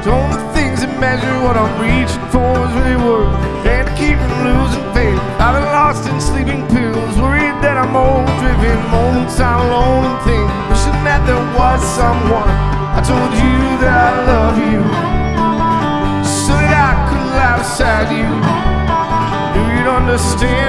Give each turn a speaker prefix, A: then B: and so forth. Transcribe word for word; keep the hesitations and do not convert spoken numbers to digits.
A: Told the things that measure what I'm reaching for is really worth. Can't keep from losing faith. I've been lost in sleeping pills, worried that I'm old, driven moments I'm alone and think, wishing that there was someone. I told you that I love you, so that I could lie beside you. Knew you'd understand